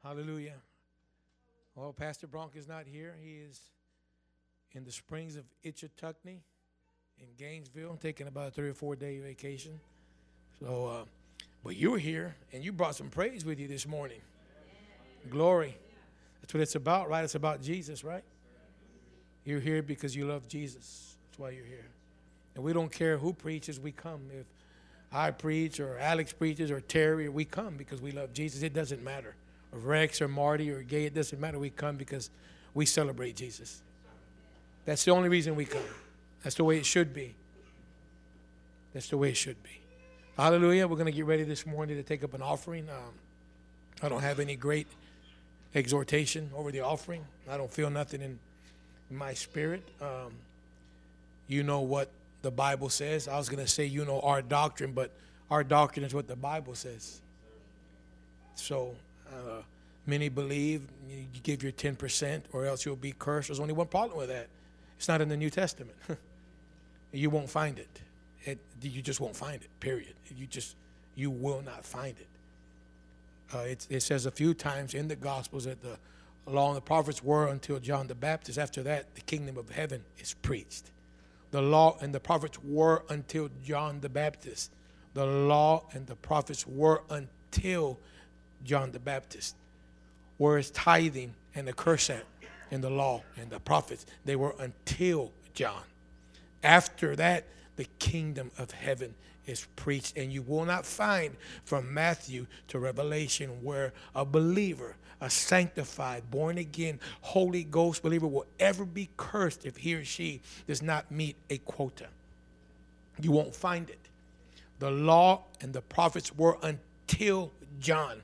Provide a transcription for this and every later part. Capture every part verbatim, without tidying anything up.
Hallelujah. Well, Pastor Bronk is not here. He is in the Springs of Itchituckney in Gainesville, taking about a three or four day vacation. So, uh, but you're here, and you brought some praise with you this morning. Glory. That's what it's about, right? It's about Jesus, right? You're here because you love Jesus. That's why you're here. And we don't care who preaches, we come. If I preach or Alex preaches or Terry, we come because we love Jesus. It doesn't matter. Or Rex or Marty or Gay, it doesn't matter. We come because we celebrate Jesus. That's the only reason we come. That's the way it should be. That's the way it should be. Hallelujah. We're going to get ready this morning to take up an offering. Um, I don't have any great exhortation over the offering. I don't feel nothing in my spirit. Um, you know what the Bible says. I was going to say, you know, our doctrine, but our doctrine is what the Bible says. So uh, many believe you give your ten percent or else you'll be cursed. There's only one problem with that. It's not in the New Testament. You won't find it. it. You just won't find it, period. You just, you will not find it. Uh, it. It says a few times in the Gospels that the law and the prophets were until John the Baptist. After that, the kingdom of heaven is preached. The law and the prophets were until John the Baptist. The law and the prophets were until John the Baptist. Whereas tithing and the curse at in the law and the prophets, they were until John. After that, the kingdom of heaven is preached, and you will not find from Matthew to Revelation where a believer, a sanctified, born again, Holy Ghost believer will ever be cursed if he or she does not meet a quota. You won't find it. The law and the prophets were until John.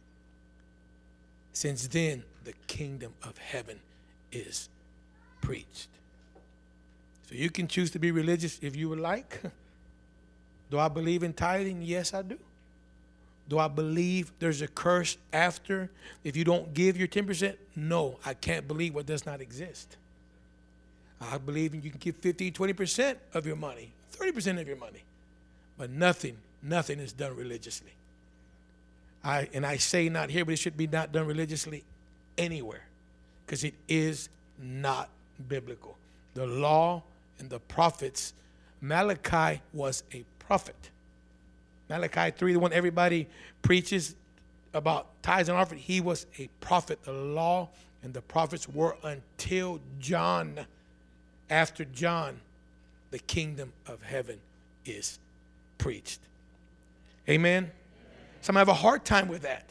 Since then, the kingdom of heaven is preached. So you can choose to be religious if you would like. Do I believe in tithing? Yes, I do. Do I believe there's a curse after if you don't give your ten percent? No, I can't believe what does not exist. I believe you can give fifty, twenty percent of your money, thirty percent of your money. But nothing, nothing is done religiously. I And I say not here, but it should be not done religiously anywhere because it is not biblical. The law and the prophets, Malachi was a prophet. Malachi three, the one everybody preaches about tithes and offering, he was a prophet. The law and the prophets were until John. After John, the kingdom of heaven is preached. Amen? Some have a hard time with that.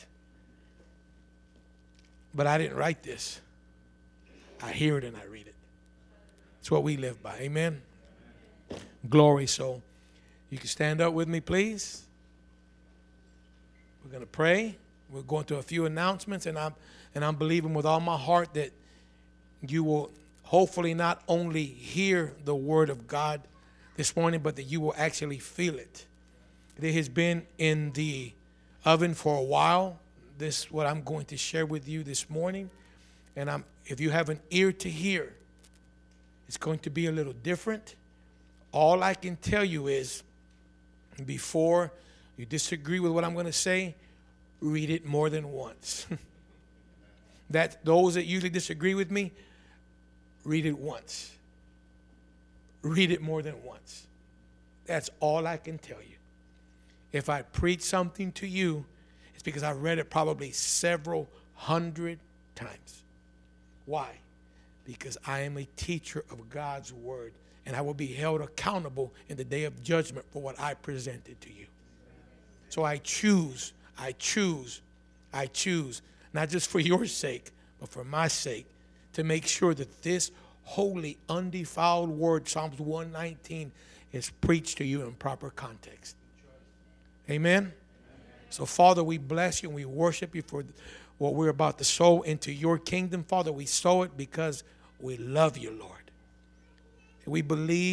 But I didn't write this. I hear it and I read it. It's what we live by. Amen? Glory. So you can stand up with me, please. We're going to pray. We're going to a few announcements, and I'm and I'm believing with all my heart that you will hopefully not only hear the word of God this morning, but that you will actually feel it. It has been in the oven for a while. This is what I'm going to share with you this morning. And I'm if you have an ear to hear, it's going to be a little different. All I can tell you is, before you disagree with what I'm going to say, read it more than once. That those that usually disagree with me, read it once. Read it more than once. That's all I can tell you. If I preach something to you, it's because I've read it probably several hundred times. Why? Because I am a teacher of God's word, and I will be held accountable in the day of judgment for what I presented to you. So I choose, I choose, I choose, not just for your sake, but for my sake, to make sure that this holy, undefiled word, Psalms one nineteen, is preached to you in proper context. Amen? Amen? So, Father, we bless you and we worship you for what we're about to sow into your kingdom. Father, we sow it because we love you, Lord. We believe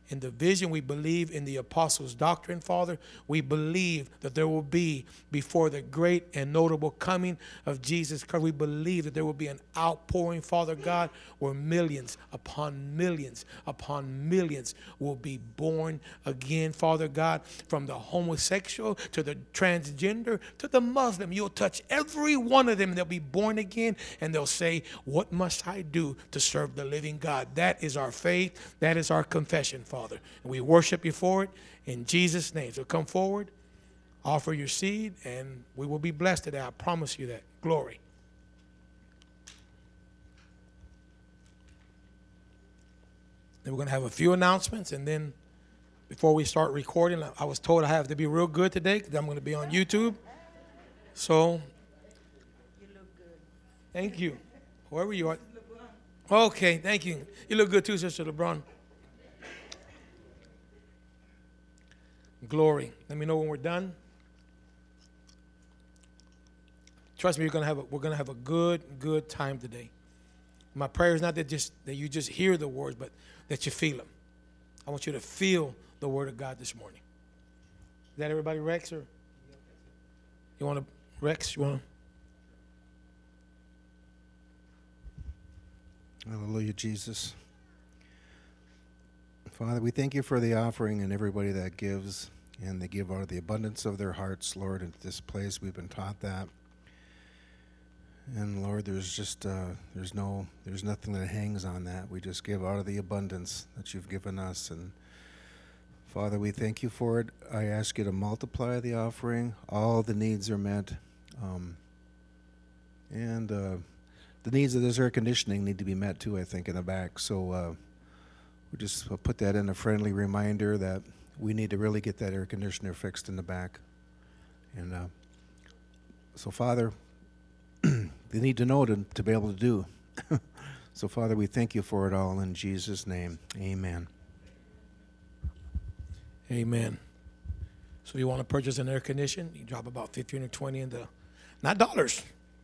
in the vision. We believe in the apostles' doctrine, Father. We believe that there will be, before the great and notable coming of Jesus Christ, we believe that there will be an outpouring, Father God, where millions upon millions upon millions will be born again, Father God, from the homosexual to the transgender to the Muslim. You'll touch every one of them. They'll be born again, and they'll say, what must I do to serve the living God? That is our faith. That is our confession, Father. And we worship you for it in Jesus' name. So come forward, offer your seed, and we will be blessed today. I promise you that. Glory. Then we're going to have a few announcements, and then before we start recording, I was told I have to be real good today because I'm going to be on YouTube. So, You look good. thank you. Whoever you are. Okay, thank you. You look good too, Sister LeBron. Glory. Let me know when we're done. Trust me, you're gonna have a, we're going to have a good, good time today. My prayer is not that just that you just hear the words, but that you feel them. I want you to feel the word of God this morning. Is that everybody, Rex? Or you want to, Rex? You want to? Hallelujah, Jesus. Father, we thank you for the offering and everybody that gives, and they give out of the abundance of their hearts, Lord, into this place. We've been taught that. And Lord, there's just, uh, there's no, there's nothing that hangs on that. We just give out of the abundance that you've given us. And Father, we thank you for it. I ask you to multiply the offering. All the needs are met. Um, and, uh, the needs of this air conditioning need to be met too, I think, in the back. So uh, we just uh, put that in a friendly reminder that we need to really get that air conditioner fixed in the back. And uh, so, Father, they need to know to, to be able to do. So, Father, we thank you for it all in Jesus' name. Amen. Amen. So you want to purchase an air conditioner? You drop about fifteen or twenty in the, not dollars.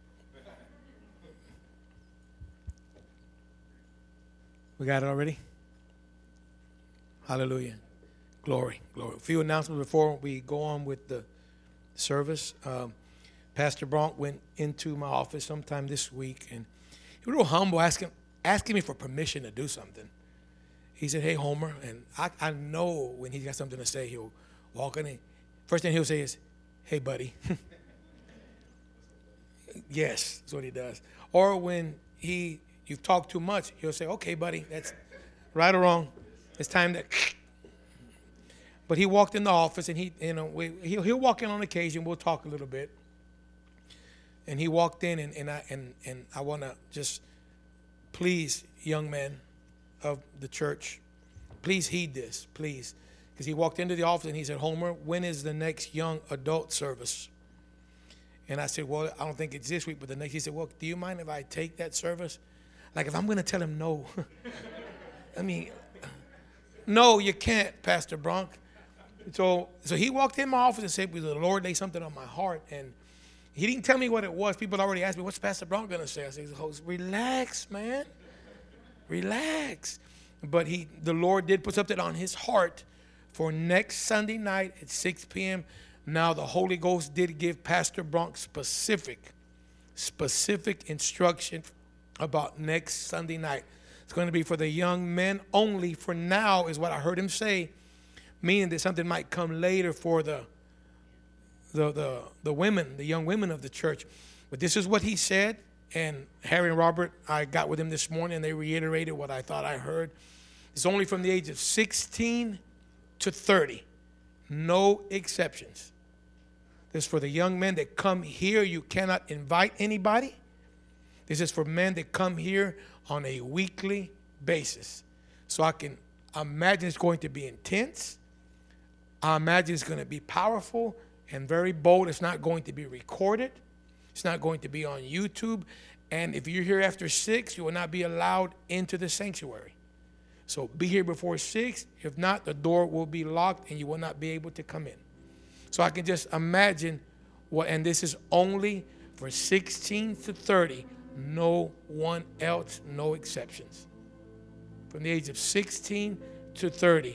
We got it already? Hallelujah. Glory, glory. A few announcements before we go on with the service. Um, Pastor Bronk went into my office sometime this week, and he was real humble, asking, asking me for permission to do something. He said, hey, Homer, and I, I know when he's got something to say, he'll walk in. And first thing he'll say is, hey, buddy. Yes, that's what he does. Or when he... you've talked too much, he'll say, okay, buddy, that's right or wrong. It's time that. But he walked in the office, and he, you know, we, he'll, he'll walk in on occasion. We'll talk a little bit. And he walked in, and, and I and, and I want to just please, young men of the church, please heed this, please. Because he walked into the office, and he said, Homer, when is the next young adult service? And I said, well, I don't think it's this week, but the next. He said, well, do you mind if I take that service? Like, if I'm going to tell him no, I mean, no, you can't, Pastor Bronk. So so he walked in my office and said, the Lord laid something on my heart. And he didn't tell me what it was. People already asked me, what's Pastor Bronk going to say? I said, relax, man. Relax. But he, the Lord did put something on his heart for next Sunday night at six p.m. Now, the Holy Ghost did give Pastor Bronk specific, specific instruction about next Sunday night. It's going to be for the young men only for now, is what I heard him say, meaning that something might come later for the the the, the women, the young women of the church. But this is what he said, and Harry and Robert, I got with him this morning, and they reiterated what I thought I heard. It's only from the age of sixteen to thirty, no exceptions. This is for the young men that come here. You cannot invite anybody. This is for men that come here on a weekly basis. So I can imagine it's going to be intense. I imagine it's going to be powerful and very bold. It's not going to be recorded. It's not going to be on YouTube. And if you're here after six, you will not be allowed into the sanctuary. So be here before six. If not, the door will be locked and you will not be able to come in. So I can just imagine what, and this is only for sixteen to thirty. No one else, no exceptions. From the age of sixteen to thirty,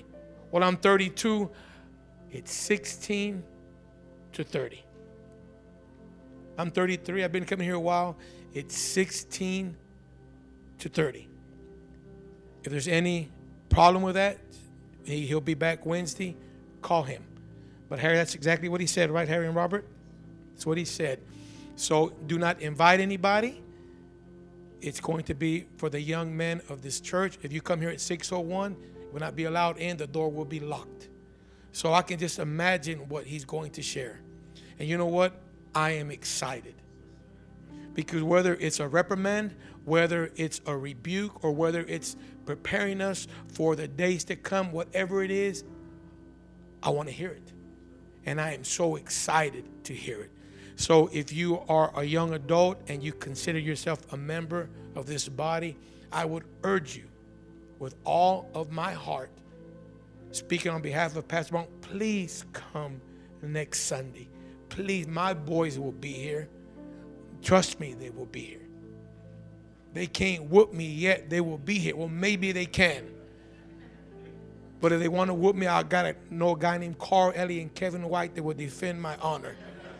Well, I'm thirty-two. It's sixteen to thirty. I'm thirty-three. I've been coming here a while. It's sixteen to thirty. If there's any problem with that, he, he'll be back Wednesday. Call him. But Harry, that's exactly what he said, right, Harry and Robert? That's what he said. So do not invite anybody. It's going to be for the young men of this church. If you come here at six oh one, you will not be allowed in. The door will be locked. So I can just imagine what he's going to share. And you know what? I am excited. Because whether it's a reprimand, whether it's a rebuke, or whether it's preparing us for the days to come, whatever it is, I want to hear it. And I am so excited to hear it. So if you are a young adult and you consider yourself a member of this body, I would urge you with all of my heart, speaking on behalf of Pastor Bronk, please come next Sunday. Please, my boys will be here. Trust me, they will be here. They can't whoop me yet. They will be here. Well, maybe they can. But if they want to whoop me, I got to know a guy named Carl Ellie and Kevin White that will defend my honor.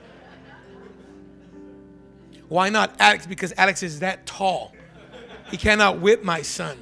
Why not Alex? Because Alex is that tall. He cannot whip my son.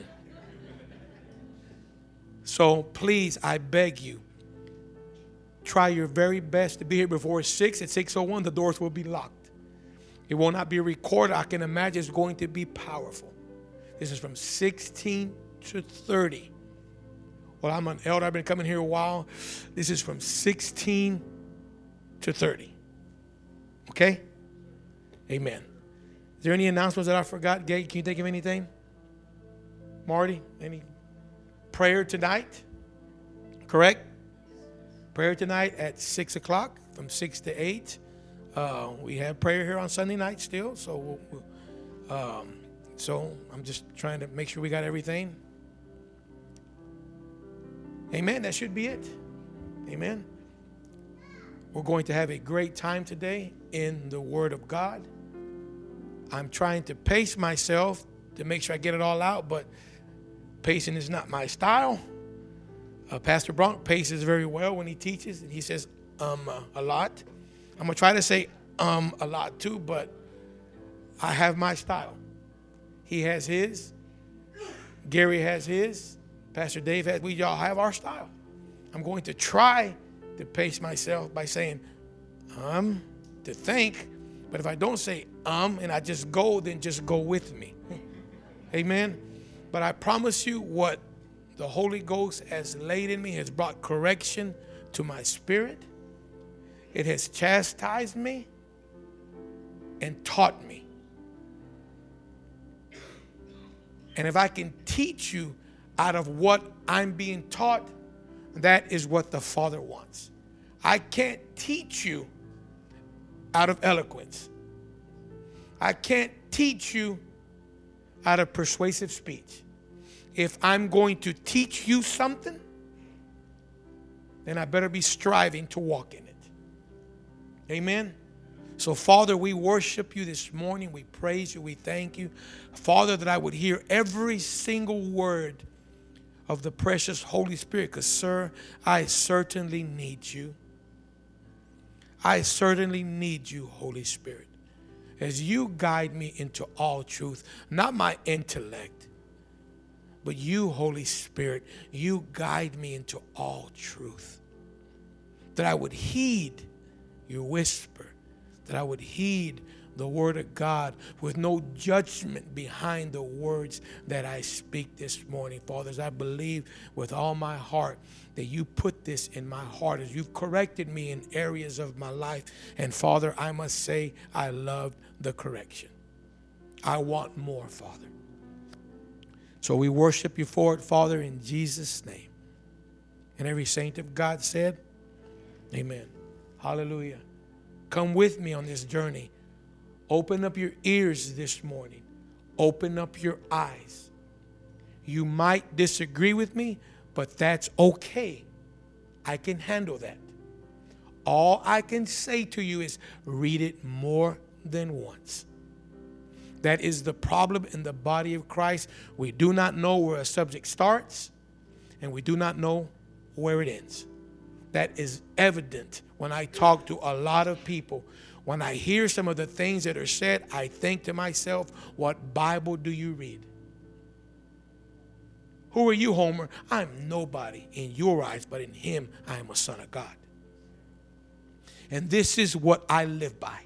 So please, I beg you, try your very best to be here before six. At six oh one, the doors will be locked. It will not be recorded. I can imagine it's going to be powerful. This is from sixteen to thirty. Well, I'm an elder. I've been coming here a while. This is from sixteen to thirty. Okay? Amen. Is there any announcements that I forgot? Gabe, can you think of anything? Marty, any prayer tonight? Correct? Prayer tonight at six o'clock, from six to eight. Uh, we have prayer here on Sunday night still, so we'll, we'll, um, so I'm just trying to make sure we got everything. Amen. That should be it. Amen. We're going to have a great time today in the Word of God. I'm trying to pace myself to make sure I get it all out, but pacing is not my style. Uh, Pastor Bronk paces very well when he teaches, and he says um uh, a lot. I'm going to try to say um a lot too, but I have my style. He has his. Gary has his. Pastor Dave has. We all have our style. I'm going to try to pace myself by saying um to think, but if I don't say um and I just go, then just go with me. Amen. But I promise you, what the Holy Ghost has laid in me has brought correction to my spirit. It has chastised me and taught me. And if I can teach you out of what I'm being taught, that is what the Father wants. I can't teach you out of eloquence. I can't teach you out of persuasive speech. If I'm going to teach you something, then I better be striving to walk in it. Amen. So, Father, we worship you this morning. We praise you. We thank you. Father, that I would hear every single word of the precious Holy Spirit, because, sir, I certainly need you. I certainly need you, Holy Spirit, as you guide me into all truth, not my intellect, but you, Holy Spirit, you guide me into all truth. That I would heed your whisper, that I would heed the word of God with no judgment behind the words that I speak this morning. Fathers, I believe with all my heart that you put this in my heart as you've corrected me in areas of my life. And Father, I must say I love the correction. I want more, Father. So we worship you for it, Father, in Jesus' name. And every saint of God said, amen. Hallelujah. Come with me on this journey. Open up your ears this morning. Open up your eyes. You might disagree with me, but that's okay. I can handle that. All I can say to you is read it more than once. That is the problem in the body of Christ. We do not know where a subject starts, and we do not know where it ends. That is evident when I talk to a lot of people. When I hear some of the things that are said, I think to myself, what Bible do you read? Who are you, Homer? I'm nobody in your eyes, but in him I am a son of God. And this is what I live by.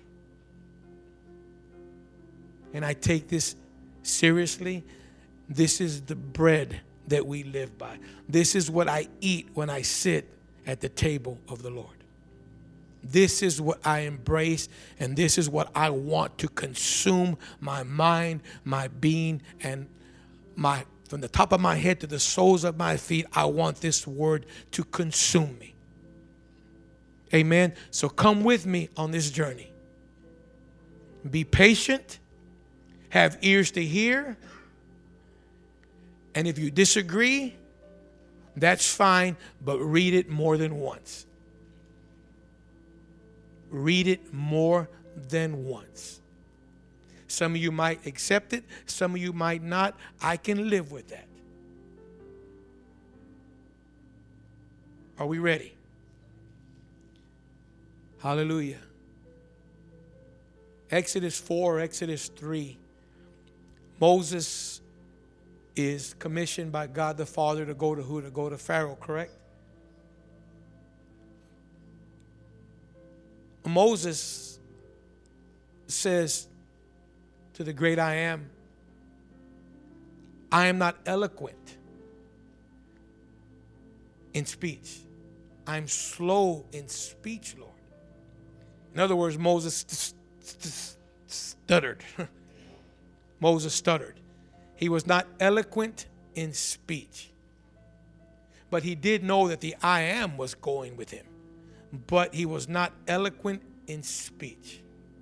And I take this seriously. This is the bread that we live by. This is what I eat when I sit at the table of the Lord. This is what I embrace, and this is what I want to consume my mind, my being, and my from the top of my head to the soles of my feet. I want this word to consume me. Amen. So come with me on this journey. Be patient. Have ears to hear. And if you disagree, that's fine, but read it more than once. Read it more than once. Some of you might accept it. Some of you might not. I can live with that. Are we ready? Hallelujah. Exodus four, Exodus three. Moses is commissioned by God the Father to go to who? To go to Pharaoh, correct? Moses says to the great I am, I am not eloquent in speech. I'm slow in speech, Lord. In other words, Moses st- st- stuttered. Moses stuttered. He was not eloquent in speech. But he did know that the I am was going with him. But he was not eloquent in speech.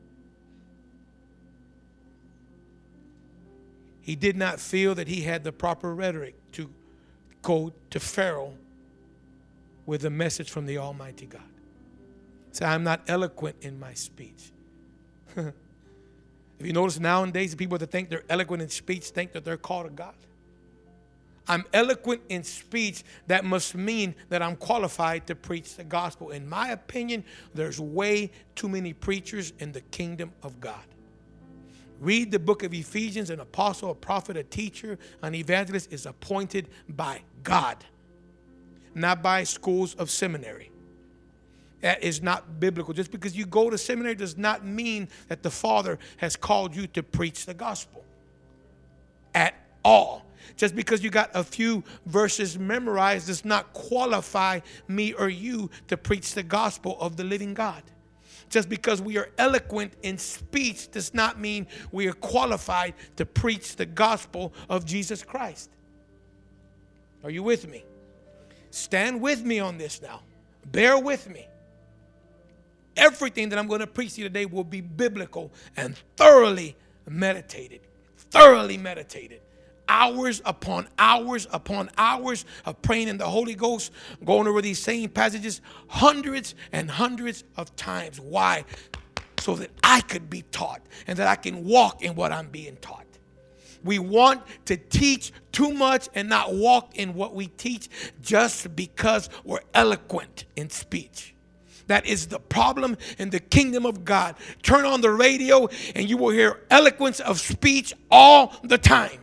He did not feel that he had the proper rhetoric to go to Pharaoh with a message from the Almighty God. So I'm not eloquent in my speech. If you notice nowadays, the people that think they're eloquent in speech think that they're called of God. I'm eloquent in speech. That must mean that I'm qualified to preach the gospel. In my opinion, there's way too many preachers in the kingdom of God. Read the book of Ephesians. An apostle, a prophet, a teacher, an evangelist is appointed by God, not by schools of seminary. That is not biblical. Just because you go to seminary does not mean that the Father has called you to preach the gospel at all. Just because you got a few verses memorized does not qualify me or you to preach the gospel of the living God. Just because we are eloquent in speech does not mean we are qualified to preach the gospel of Jesus Christ. Are you with me? Stand with me on this now. Bear with me. Everything that I'm going to preach to you today will be biblical and thoroughly meditated. Thoroughly meditated. Hours upon hours upon hours of praying in the Holy Ghost, going over these same passages hundreds and hundreds of times. Why? So that I could be taught and that I can walk in what I'm being taught. We want to teach too much and not walk in what we teach just because we're eloquent in speech. That is the problem in the kingdom of God. Turn on the radio and you will hear eloquence of speech all the time.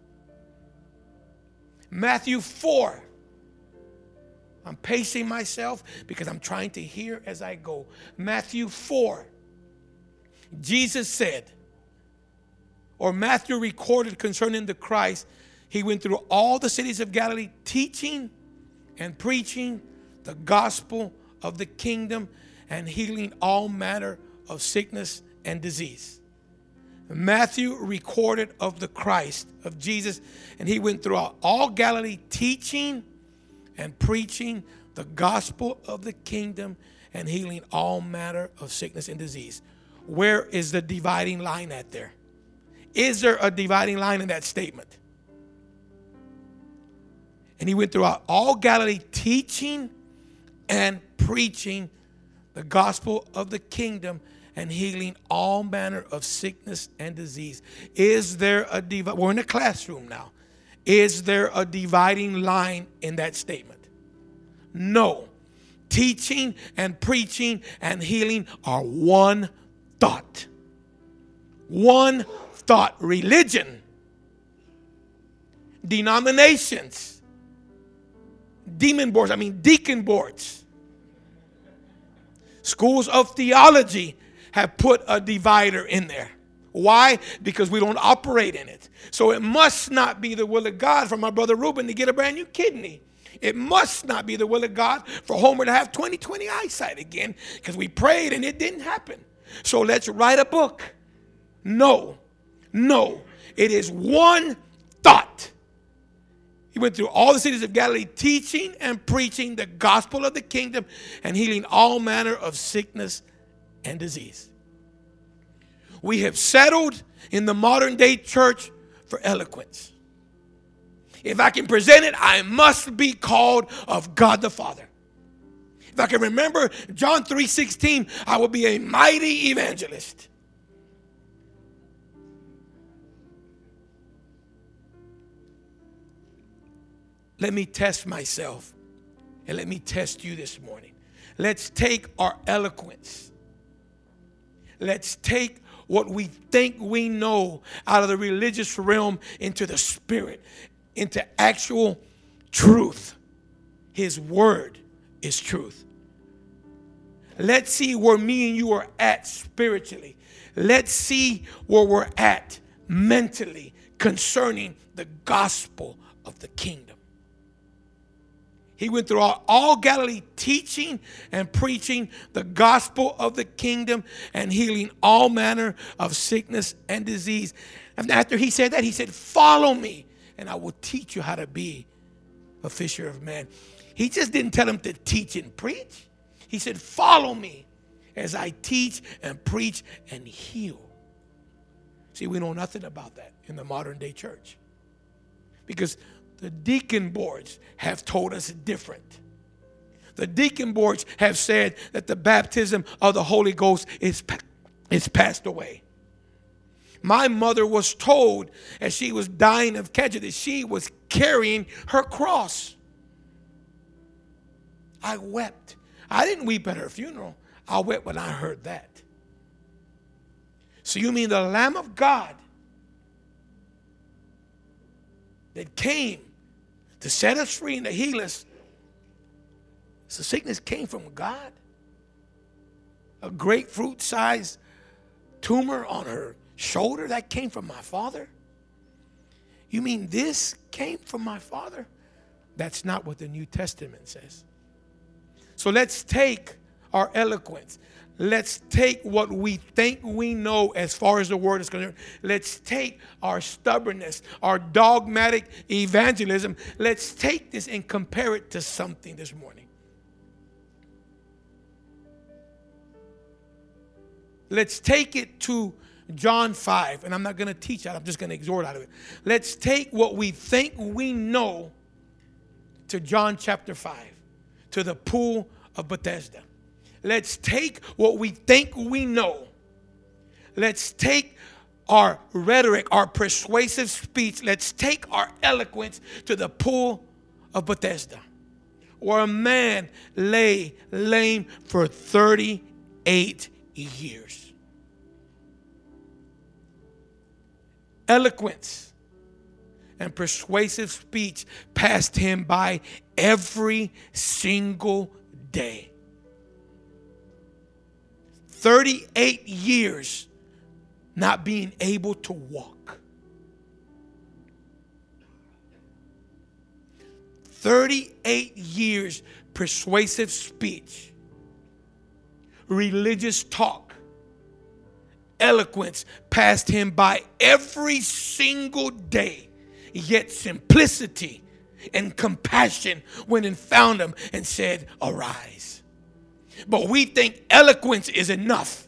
Matthew four. I'm pacing myself because I'm trying to hear as I go. Matthew four. Jesus said, or Matthew recorded concerning the Christ, he went through all the cities of Galilee teaching and preaching the gospel of the kingdom and healing all manner of sickness and disease. Matthew recorded of the Christ, of Jesus, and he went throughout all Galilee teaching and preaching the gospel of the kingdom and healing all manner of sickness and disease. Where is the dividing line at there? Is there a dividing line in that statement? And he went throughout all Galilee teaching and preaching the gospel of the kingdom and healing all manner of sickness and disease. Is there a divide? We're in a classroom now. Is there a dividing line in that statement? No. Teaching and preaching and healing are one thought. One thought. Religion, denominations, demon boards, I mean deacon boards, schools of theology have put a divider in there. Why? Because we don't operate in it. So it must not be the will of God for my brother Reuben to get a brand new kidney. It must not be the will of God for Homer to have twenty twenty eyesight again, because we prayed and it didn't happen. So let's write a book. No, no. It is one thought. He went through all the cities of Galilee teaching and preaching the gospel of the kingdom and healing all manner of sickness and disease. We have settled in the modern day church for eloquence. If I can present it, I must be called of God the Father. If I can remember John three sixteen, I will be a mighty evangelist. Let me test myself, and let me test you this morning. Let's take our eloquence. Let's take what we think we know out of the religious realm into the spirit, into actual truth. His word is truth. Let's see where me and you are at spiritually. Let's see where we're at mentally concerning the gospel of the kingdom. He went through all, all Galilee teaching and preaching the gospel of the kingdom and healing all manner of sickness and disease. And after he said that, he said, follow me and I will teach you how to be a fisher of men. He just didn't tell him to teach and preach. He said, follow me as I teach and preach and heal. See, we know nothing about that in the modern day church, because the deacon boards have told us different. The deacon boards have said that the baptism of the Holy Ghost is, is passed away. My mother was told as she was dying of cancer that she was carrying her cross. I wept. I didn't weep at her funeral. I wept when I heard that. So you mean the Lamb of God that came to set us free and to heal us, so sickness came from God? A grapefruit-sized tumor on her shoulder, that came from my Father? You mean this came from my Father? That's not what the New Testament says. So let's take our eloquence. Let's take what we think we know as far as the word is concerned. Let's take our stubbornness, our dogmatic evangelism. Let's take this and compare it to something this morning. Let's take it to John five, and I'm not going to teach that. I'm just going to exhort out of it. Let's take what we think we know to John chapter five, to the pool of Bethesda. Let's take what we think we know. Let's take our rhetoric, our persuasive speech. Let's take our eloquence to the pool of Bethesda, where a man lay lame for thirty-eight years. Eloquence and persuasive speech passed him by every single day. thirty-eight years not being able to walk. thirty-eight years persuasive speech, religious talk, eloquence passed him by every single day. Yet simplicity and compassion went and found him and said, arise. But we think eloquence is enough.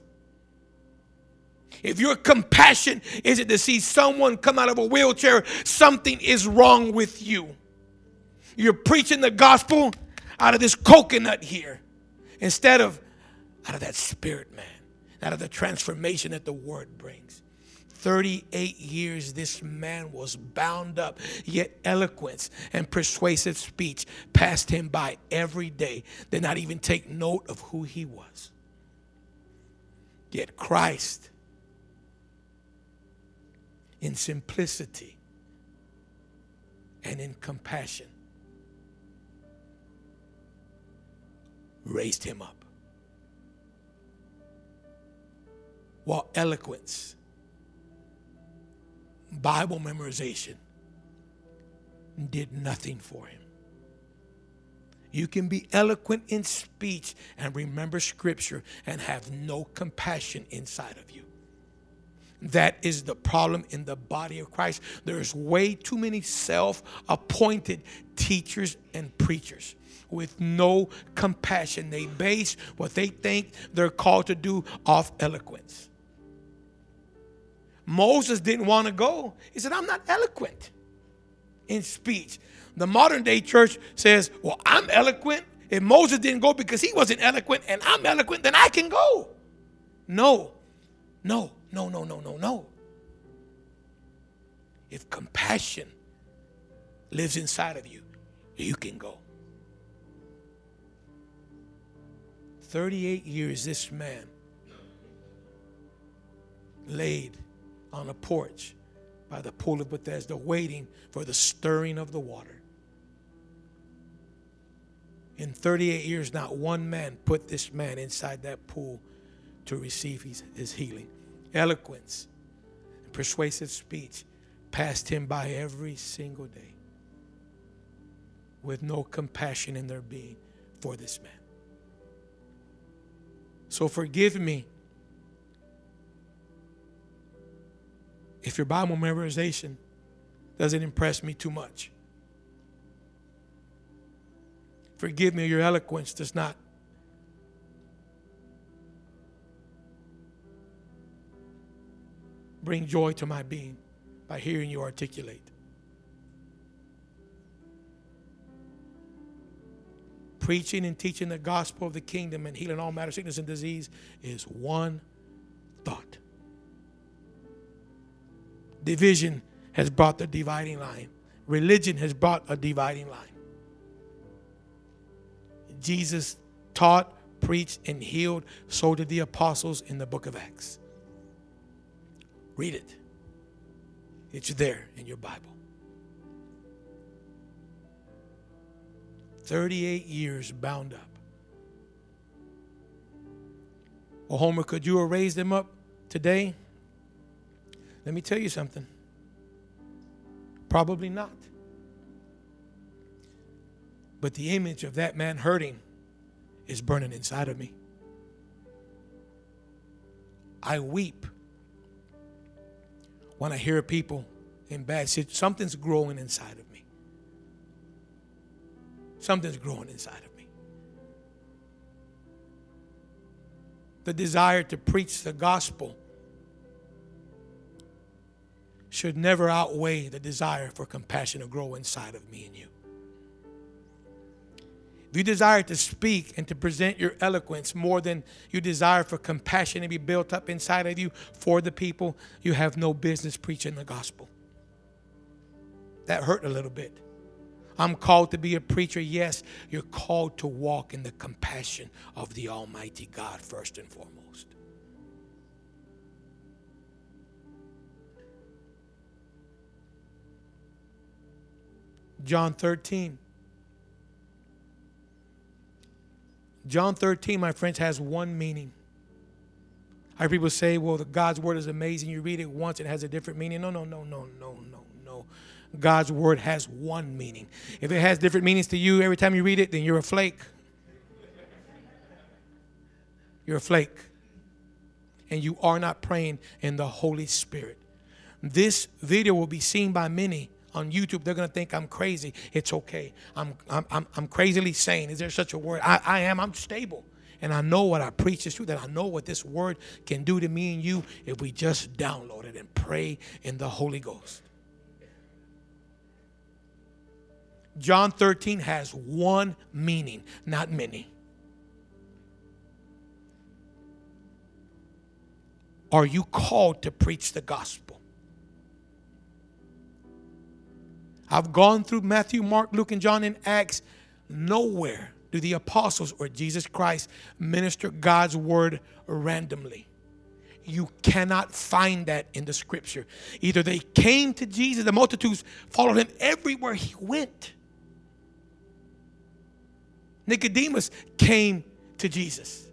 If your compassion isn't to see someone come out of a wheelchair, something is wrong with you. You're preaching the gospel out of this coconut here instead of out of that spirit man, out of the transformation that the word brings. thirty-eight years this man was bound up, yet eloquence and persuasive speech passed him by every day, did not even take note of who he was. Yet Christ, in simplicity and in compassion, raised him up. While eloquence, Bible memorization did nothing for him. You can be eloquent in speech and remember scripture and have no compassion inside of you. That is the problem in the body of Christ. There's way too many self-appointed teachers and preachers with no compassion. They base what they think they're called to do off eloquence. Moses didn't want to go. He said, I'm not eloquent in speech. The modern day church says, well, I'm eloquent. If Moses didn't go because he wasn't eloquent and I'm eloquent, then I can go. No, no, no, no, no, no, no. If compassion lives inside of you, you can go. thirty-eight years this man laid on a porch by the pool of Bethesda waiting for the stirring of the water. In thirty-eight years, not one man put this man inside that pool to receive his, his healing. Eloquence and persuasive speech passed him by every single day with no compassion in their being for this man. So forgive me if your Bible memorization doesn't impress me too much. Forgive me, your eloquence does not bring joy to my being by hearing you articulate. Preaching and teaching the gospel of the kingdom and healing all matter, sickness, and disease is one thought. Division has brought the dividing line. Religion has brought a dividing line. Jesus taught, preached, and healed. So did the apostles in the book of Acts. Read it. It's there in your Bible. thirty-eight years bound up. Well, Homer, could you have raised them up today? Let me tell you something. Probably not. But the image of that man hurting is burning inside of me. I weep when I hear people in bad situations. Something's growing inside of me. Something's growing inside of me. The desire to preach the gospel should never outweigh the desire for compassion to grow inside of me and you. If you desire to speak and to present your eloquence more than you desire for compassion to be built up inside of you for the people, you have no business preaching the gospel. That hurt a little bit. I'm called to be a preacher. Yes, you're called to walk in the compassion of the Almighty God first and foremost. John thirteen. John thirteen, my friends, has one meaning. I hear people say, well, the God's word is amazing. You read it once, it has a different meaning. No, no, no, no, no, no, no. God's word has one meaning. If it has different meanings to you every time you read it, then you're a flake. You're a flake. And you are not praying in the Holy Spirit. This video will be seen by many on YouTube. They're going to think I'm crazy. It's okay. I'm, I'm, I'm, I'm crazily sane. Is there such a word? I, I am. I'm stable. And I know what I preach is true, that I know what this word can do to me and you if we just download it and pray in the Holy Ghost. John thirteen has one meaning, not many. Are you called to preach the gospel? I've gone through Matthew, Mark, Luke, and John, and Acts. Nowhere do the apostles or Jesus Christ minister God's word randomly. You cannot find that in the scripture. Either they came to Jesus, the multitudes followed him everywhere he went. Nicodemus came to Jesus.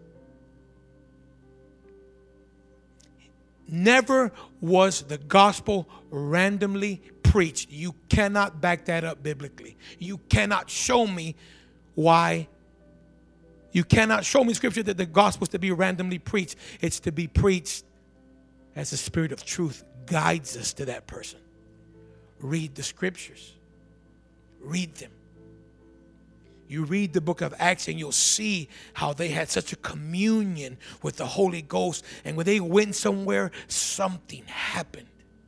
Never was the gospel randomly preached. You cannot back that up biblically. You cannot show me why. You cannot show me scripture that the gospel is to be randomly preached. It's to be preached as the Spirit of truth guides us to that person. Read the scriptures. Read them. You read the book of Acts and you'll see how they had such a communion with the Holy Ghost. And when they went somewhere, something happened.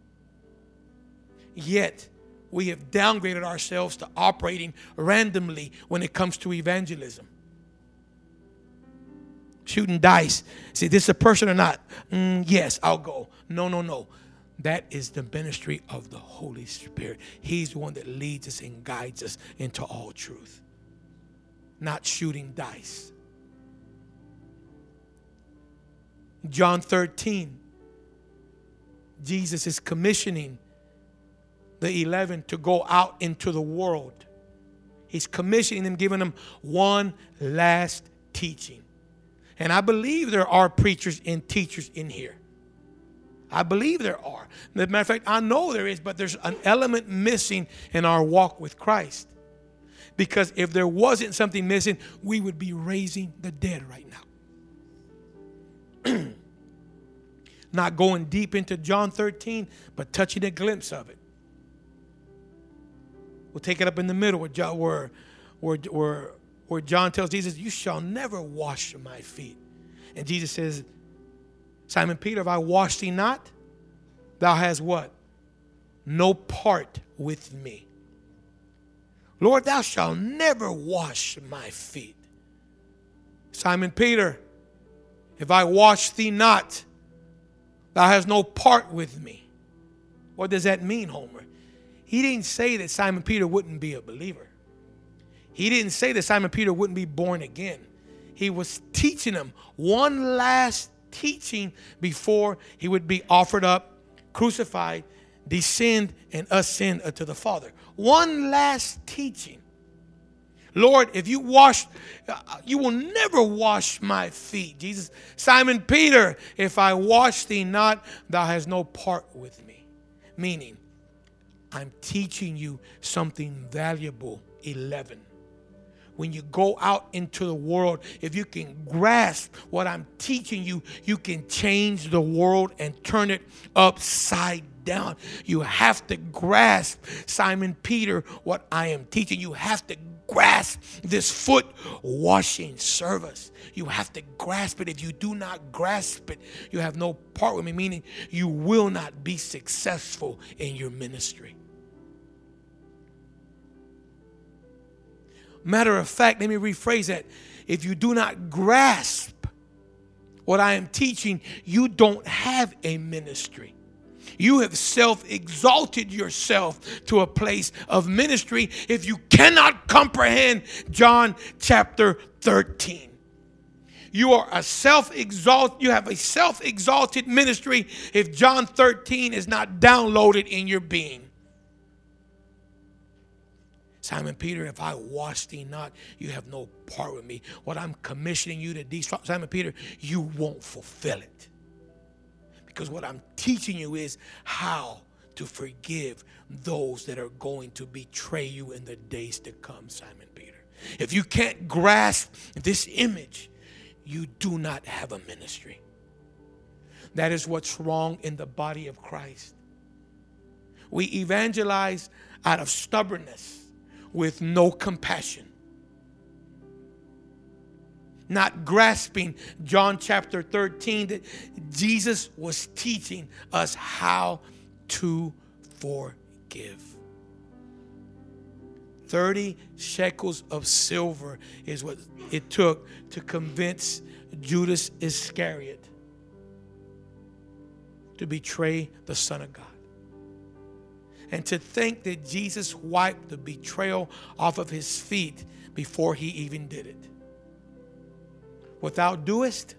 Yet, we have downgraded ourselves to operating randomly when it comes to evangelism. Shooting dice. See, this is a person or not? Mm, yes, I'll go. No, no, no. That is the ministry of the Holy Spirit. He's the one that leads us and guides us into all truth. Not shooting dice. John thirteen. Jesus is commissioning the eleven to go out into the world. He's commissioning them, giving them one last teaching. And I believe there are preachers and teachers in here. I believe there are. As a matter of fact, I know there is, but there's an element missing in our walk with Christ. Because if there wasn't something missing, we would be raising the dead right now. Not going deep into John thirteen, but touching a glimpse of it. We'll take it up in the middle where John, where, where, where, where John tells Jesus, you shall never wash my feet. And Jesus says, Simon Peter, if I wash thee not, thou hast what? No part with me. Lord, thou shalt never wash my feet. Simon Peter, if I wash thee not, thou hast no part with me. What does that mean, Homer? He didn't say that Simon Peter wouldn't be a believer. He didn't say that Simon Peter wouldn't be born again. He was teaching him one last teaching before he would be offered up, crucified, descend, and ascend unto the Father. One last teaching. Lord, if you wash, you will never wash my feet. Jesus, Simon Peter, if I wash thee not, thou hast no part with me. Meaning, I'm teaching you something valuable. eleven. When you go out into the world, if you can grasp what I'm teaching you, you can change the world and turn it upside down. You have to grasp, Simon Peter, what I am teaching. You have to grasp this foot washing service. You have to grasp it. If you do not grasp it, you have no part with me, meaning you will not be successful in your ministry. Matter of fact, let me rephrase that. If you do not grasp what I am teaching, you don't have a ministry. You have self-exalted yourself to a place of ministry if you cannot comprehend John chapter thirteen. You are a self-exalt, you have a self-exalted ministry if John thirteen is not downloaded in your being. Simon Peter, if I wash thee not, you have no part with me. What I'm commissioning you to do, Simon Peter, you won't fulfill it. Because what I'm teaching you is how to forgive those that are going to betray you in the days to come, Simon Peter. If you can't grasp this image, you do not have a ministry. That is what's wrong in the body of Christ. We evangelize out of stubbornness, with no compassion. Not grasping John chapter thirteen, that Jesus was teaching us how to forgive. thirty shekels of silver is what it took to convince Judas Iscariot to betray the Son of God. And to think that Jesus wiped the betrayal off of his feet before he even did it. What thou doest,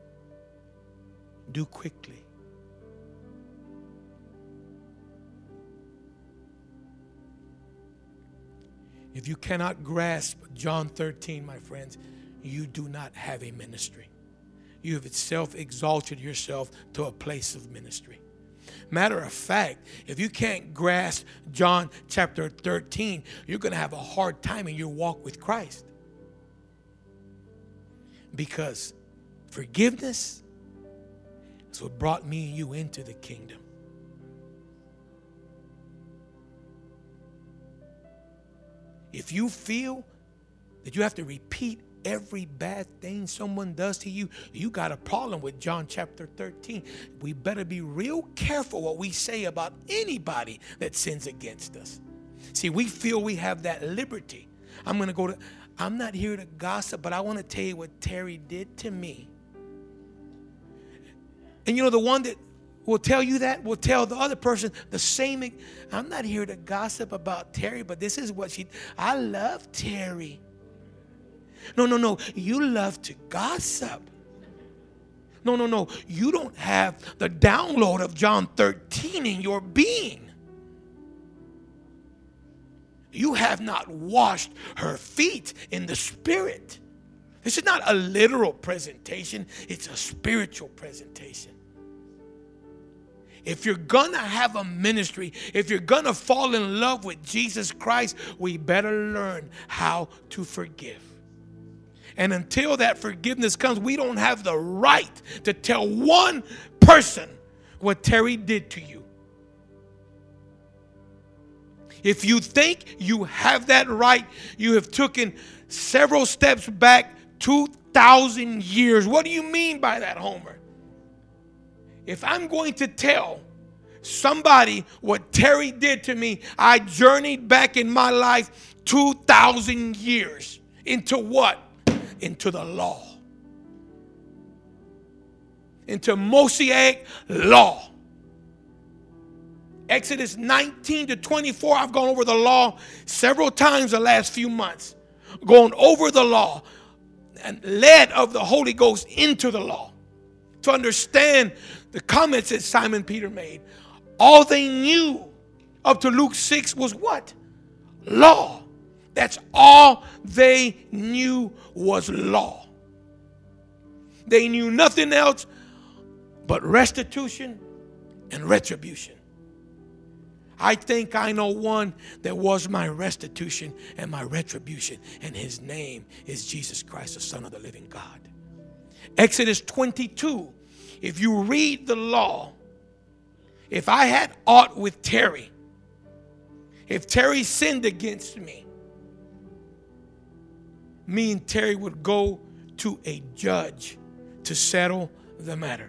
do quickly. If you cannot grasp John thirteen, my friends, you do not have a ministry. You have self-exalted yourself to a place of ministry. Matter of fact, if you can't grasp John chapter thirteen, you're going to have a hard time in your walk with Christ. Because forgiveness is what brought me and you into the kingdom. If you feel that you have to repeat every bad thing someone does to you, you got a problem with John chapter thirteen. We better be real careful what we say about anybody that sins against us. See, we feel we have that liberty. I'm going to go to, I'm not here to gossip, but I want to tell you what Terry did to me. And you know, the one that will tell you that will tell the other person the same. I'm not here to gossip about Terry, but this is what she, I love Terry. No, no, no. You love to gossip. No, no, no. You don't have the download of John thirteen in your being. You have not washed her feet in the spirit. This is not a literal presentation. It's a spiritual presentation. If you're going to have a ministry, if you're going to fall in love with Jesus Christ, we better learn how to forgive. And until that forgiveness comes, we don't have the right to tell one person what Terry did to you. If you think you have that right, you have taken several steps back two thousand years. What do you mean by that, Homer? If I'm going to tell somebody what Terry did to me, I journeyed back in my life two thousand years. Into what? Into the law. Into Mosaic law. Exodus nineteen to twenty-four, I've gone over the law several times the last few months. Going over the law and led of the Holy Ghost into the law. To understand the comments that Simon Peter made. All they knew up to Luke six was what? Law. That's all they knew was law. They knew nothing else but restitution and retribution. I think I know one that was my restitution and my retribution, and his name is Jesus Christ, the Son of the living God. Exodus twenty-two, if you read the law, if I had aught with Terry, if Terry sinned against me, me and Terry would go to a judge to settle the matter.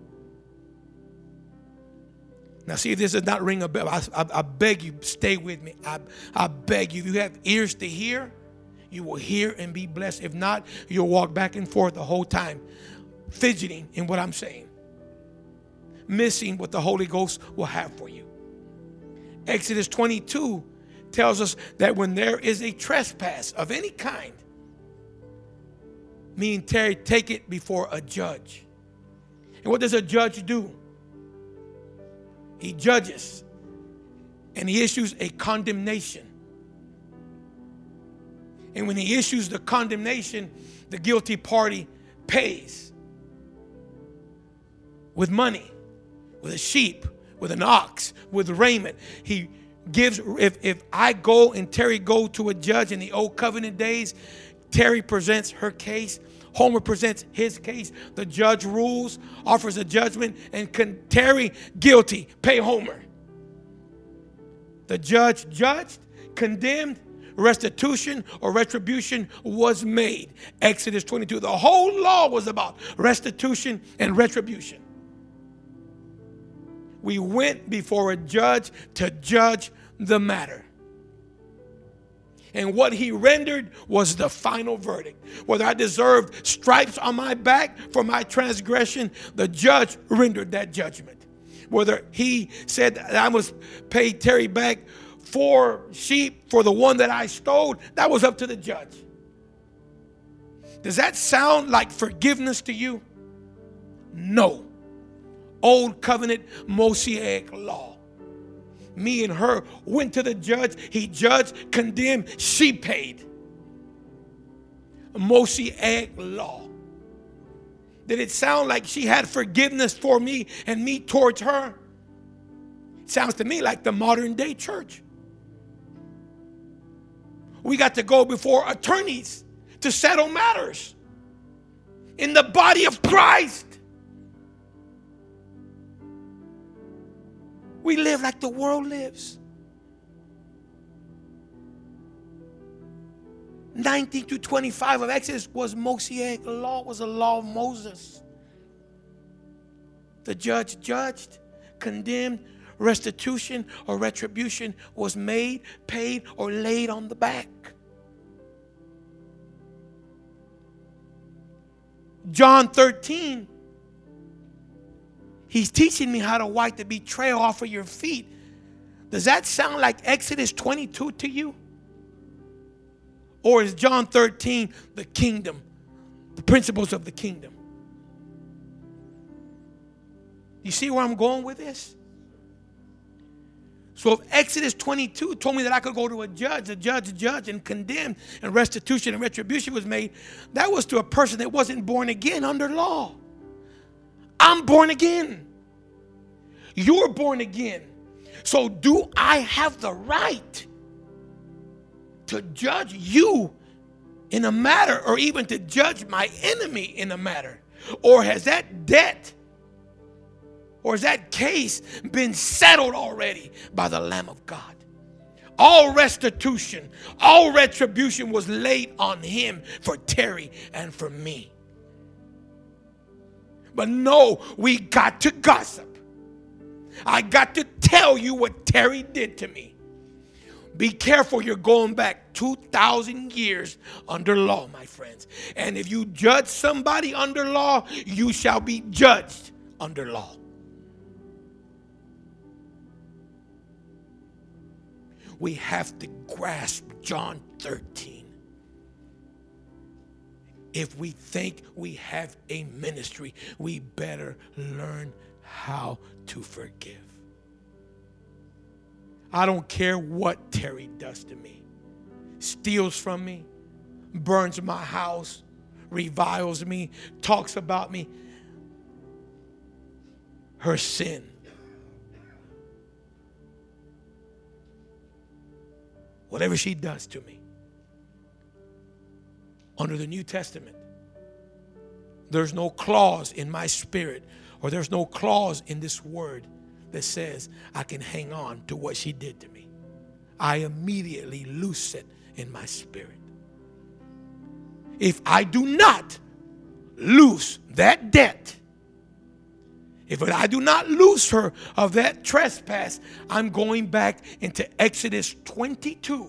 Now, see, if this does not ring a bell, I, I, I beg you, stay with me. I, I beg you, if you have ears to hear, you will hear and be blessed. If not, you'll walk back and forth the whole time, fidgeting in what I'm saying, missing what the Holy Ghost will have for you. Exodus twenty-two tells us that when there is a trespass of any kind, me and Terry take it before a judge. And what does a judge do? He judges and he issues a condemnation. And when he issues the condemnation, the guilty party pays with money, with a sheep, with an ox, with raiment. He gives, if, if I go and Terry go to a judge in the old covenant days, Terry presents her case. Homer presents his case. The judge rules, offers a judgment, and con- Terry guilty, pay Homer. The judge judged, condemned, restitution or retribution was made. Exodus twenty-two. The whole law was about restitution and retribution. We went before a judge to judge the matter. And what he rendered was the final verdict. Whether I deserved stripes on my back for my transgression, the judge rendered that judgment. whether he said that I must pay Terry back four sheep for the one that I stole, that was up to the judge. Does that sound like forgiveness to you? No. Old covenant Mosaic law. Me and her went to the judge. He judged, condemned, she paid. Mosaic law. Did it sound like she had forgiveness for me and me towards her? It sounds to me like the modern day church. We got to go before attorneys to settle matters in the body of Christ. We live like the world lives. nineteen to twenty-five of Exodus was Mosaic law, was a law of Moses. The judge judged, condemned, restitution or retribution was made, paid, or laid on the back. John thirteen, he's teaching me how to wipe the betrayal off of your feet. Does that sound like Exodus twenty-two to you? Or is John thirteen the kingdom, the principles of the kingdom? You see where I'm going with this? So if Exodus twenty-two told me that I could go to a judge, a judge, a judge, and condemn, and restitution and retribution was made, that was to a person that wasn't born again under law. I'm born again. You're born again. So do I have the right to judge you in a matter, or even to judge my enemy in a matter? Or has that debt, or has that case been settled already by the Lamb of God? All restitution, all retribution was laid on him for Terry and for me. But no, we got to gossip. I got to tell you what Terry did to me. Be careful, you're going back two thousand years under law, my friends. And if you judge somebody under law, you shall be judged under law. We have to grasp John thirteen. If we think we have a ministry, we better learn how to forgive. I don't care what Terry does to me. Steals from me, burns my house, reviles me, talks about me. Her sin. Whatever she does to me. Under the New Testament, there's no clause in my spirit, or there's no clause in this word that says I can hang on to what she did to me. I immediately loose it in my spirit. If I do not loose that debt, if I do not loose her of that trespass, I'm going back into Exodus twenty-two,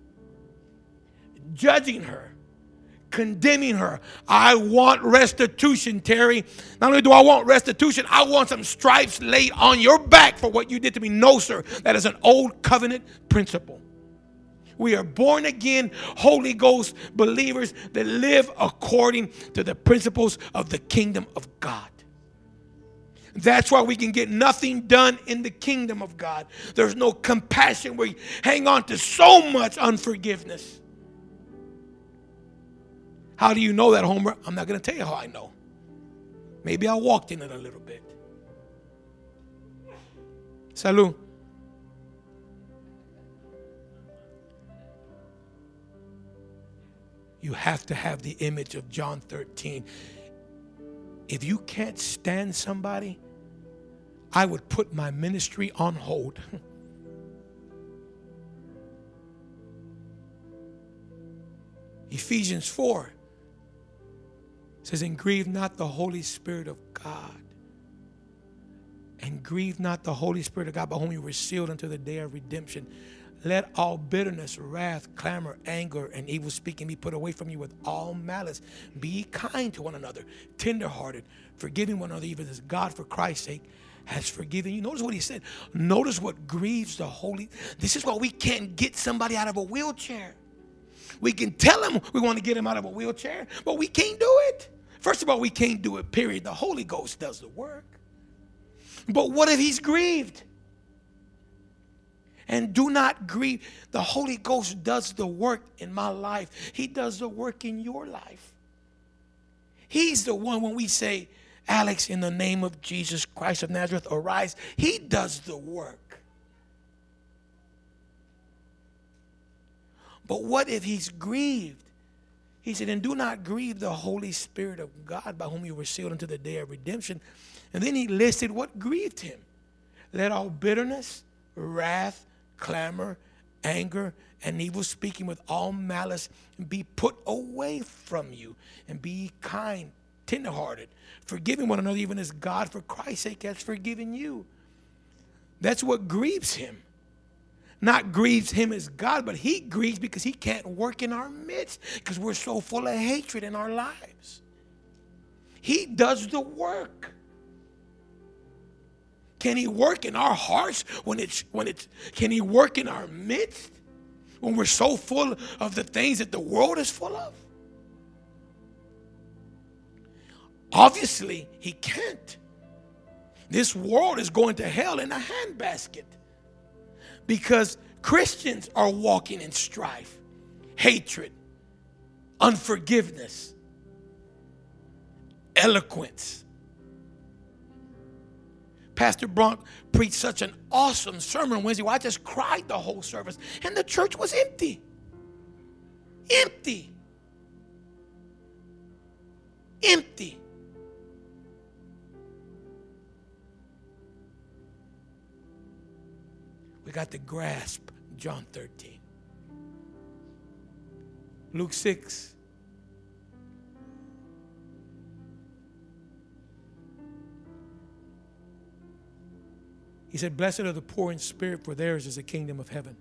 judging her, condemning her. I want restitution, Terry. Not only do I want restitution, I want some stripes laid on your back for what you did to me. No, sir. That is an old covenant principle. We are born again, Holy Ghost believers that live according to the principles of the kingdom of God. That's why we can get nothing done in the kingdom of God. There's no compassion. We hang on to so much unforgiveness. How do you know that, Homer? I'm not going to tell you how I know. Maybe I walked in it a little bit. Salud. You have to have the image of John thirteen. If you can't stand somebody, I would put my ministry on hold. Ephesians four says, and grieve not the Holy Spirit of God. And grieve not the Holy Spirit of God, by whom you were sealed unto the day of redemption. Let all bitterness, wrath, clamor, anger, and evil speaking be put away from you with all malice. Be kind to one another, tenderhearted, forgiving one another, even as God for Christ's sake has forgiven you. Notice what he said. Notice what grieves the Holy. This is why we can't get somebody out of a wheelchair. We can tell him we want to get him out of a wheelchair, but we can't do it. First of all, we can't do it, period. The Holy Ghost does the work. But what if he's grieved? And do not grieve. The Holy Ghost does the work in my life. He does the work in your life. He's the one when we say, Alex, in the name of Jesus Christ of Nazareth, arise. He does the work. But what if he's grieved? He said, and do not grieve the Holy Spirit of God by whom you were sealed unto the day of redemption. And then he listed what grieved him. Let all bitterness, wrath, clamor, anger, and evil speaking with all malice be put away from you. And be kind, tenderhearted, forgiving one another even as God for Christ's sake has forgiven you. That's what grieves him. Not grieves him as God, but he grieves because he can't work in our midst because we're so full of hatred in our lives. He does the work. Can he work in our hearts when it's, when it's, can he work in our midst when we're so full of the things that the world is full of? Obviously, he can't. This world is going to hell in a handbasket. Because Christians are walking in strife, hatred, unforgiveness, eloquence. Pastor Bronk preached such an awesome sermon Wednesday where I just cried the whole service. And the church was empty. Empty. Empty. We got to grasp John thirteen. Luke six. He said, blessed are the poor in spirit, for theirs is the kingdom of heaven.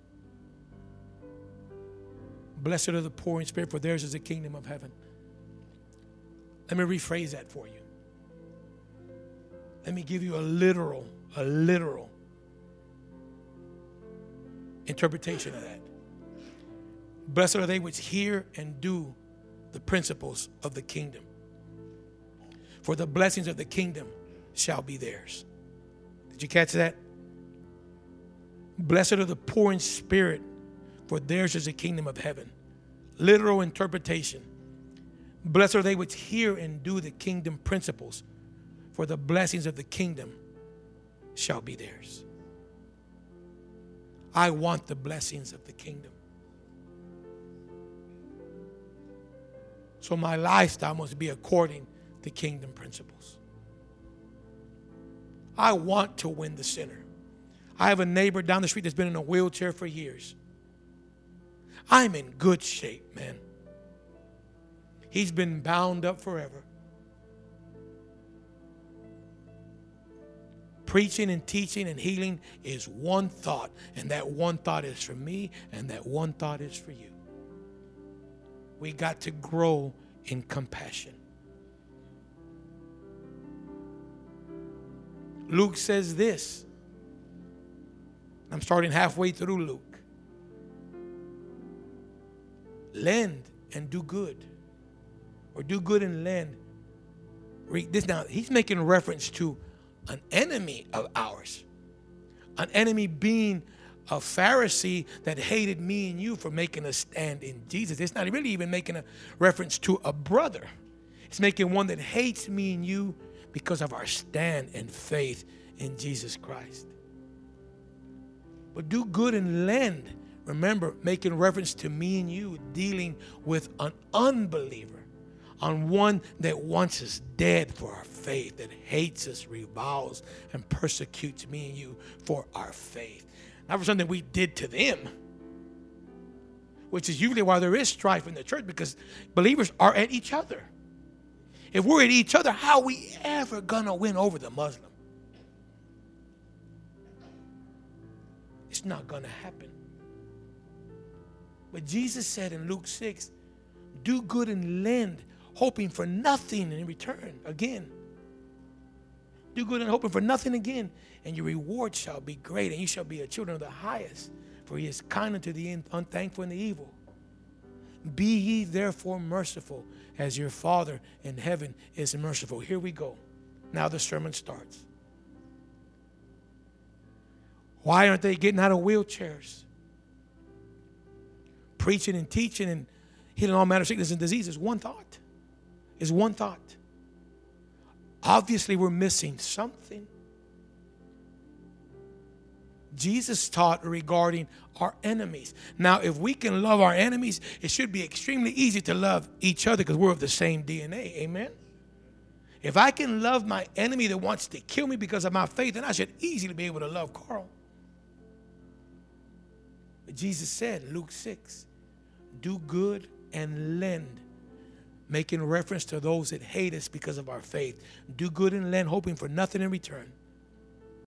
Blessed are the poor in spirit, for theirs is the kingdom of heaven. Let me rephrase that for you. Let me give you a literal, a literal interpretation of that. Blessed are they which hear and do the principles of the kingdom, for the blessings of the kingdom shall be theirs. Did you catch that? Blessed are the poor in spirit, for theirs is the kingdom of heaven. Literal interpretation. Blessed are they which hear and do the kingdom principles, for the blessings of the kingdom shall be theirs. I want the blessings of the kingdom. So my lifestyle must be according to kingdom principles. I want to win the sinner. I have a neighbor down the street that's been in a wheelchair for years. I'm in good shape, man. He's been bound up forever. Preaching and teaching and healing is one thought, and that one thought is for me, and that one thought is for you. We got to grow in compassion. Luke says this. I'm starting halfway through Luke. Lend and do good. Or do good and lend. Read this now. He's making reference to an enemy of ours. An enemy being a Pharisee that hated me and you for making a stand in Jesus. It's not really even making a reference to a brother. It's making one that hates me and you because of our stand and faith in Jesus Christ. But do good and lend. Remember, making reference to me and you dealing with an unbeliever, on one that wants us dead for our faith, that hates us, reviles, and persecutes me and you for our faith. Not for something we did to them, which is usually why there is strife in the church, because believers are at each other. If we're at each other, how are we ever going to win over the Muslim? It's not going to happen. But Jesus said in Luke six, do good and lend, hoping for nothing in return. Again, Do good and hoping for nothing again, and your reward shall be great, and you shall be a children of the highest, for he is kind unto the unthankful and the evil. Be ye therefore merciful, as your Father in heaven is merciful. Here we go. Now the sermon starts. Why aren't they getting out of wheelchairs? Preaching and teaching and healing all manner of sickness and diseases. One thought. Is one thought. Obviously, we're missing something. Jesus taught regarding our enemies. Now, if we can love our enemies, it should be extremely easy to love each other because we're of the same D N A. Amen? If I can love my enemy that wants to kill me because of my faith, then I should easily be able to love Carl. But Jesus said, Luke six, do good and lend, making reference to those that hate us because of our faith. Do good and lend, hoping for nothing in return.